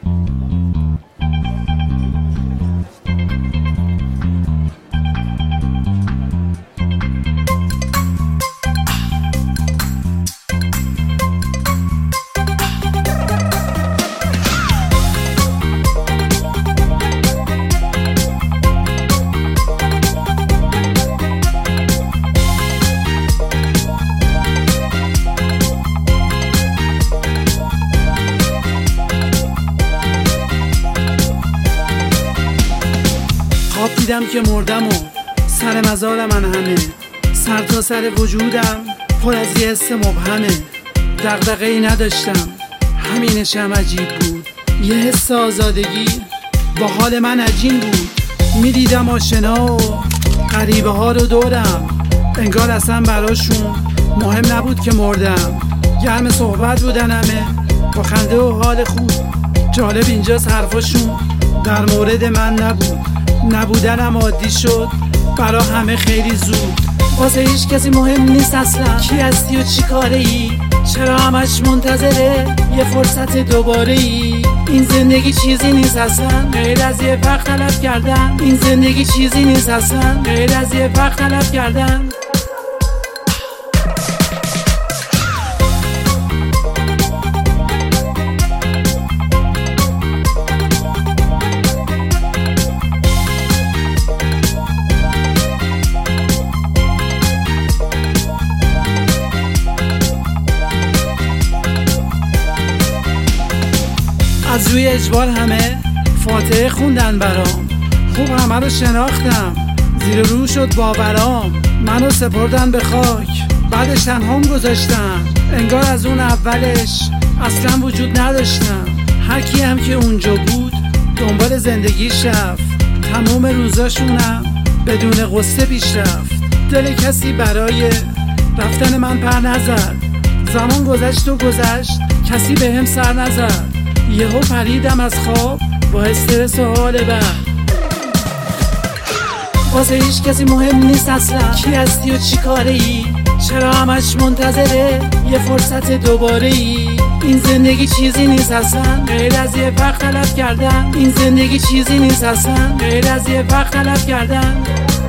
خواب دیدم که مردم و سر مزار من همه، سر تا سر وجودم پر از یه حس مبهمه. دغدغه‌ای نداشتم، همینشم عجیب بود، یه حس آزادگی با حال من عجین بود. میدیدم آشنا و غریبه ها رو دورم، انگار اصلا براشون مهم نبود که مردم. گرم صحبت بودن همه با خنده و حال خوب. جالب اینجاست حرفاشون در مورد من نبود، نبودنم عادی شد برا همه خیلی زود. واسه هیچ کسی مهم نیست اصلا کی هستی و چی کاره ای، چرا همش منتظره یه فرصت دوباره ای. این زندگی چیزی نیست اصلا غیر از یه وقت تلف کردن، این زندگی چیزی نیست اصلا غیر از یه وقت تلف کردن. از روی اجبار همه فاتحه خوندن برام، خوب همه رو شناختم، زیر رو شد باورام. منو سپردن به خاک، بعدش تنهام گذاشتن، انگار از اون اولش اصلا وجود نداشتم. هر کی هم که اونجا بود دنبال زندگیش رفت، تمام روزاشونم بدون قصه پیش رفت. دل کسی برای رفتن من پر نزد، زمان گذشت و گذشت کسی به هم سر نزد. یهو پریدم از خواب با استرس و حال بد. واسه هیچ کسی مهم نیست اصلا کی هستی و چی کاره ای، چرا همش منتظره یه فرصت دوباره ای. این زندگی چیزی نیست اصلا غیر از یه وقت تلف کردن، این زندگی چیزی نیست اصلا غیر از یه وقت تلف کردن.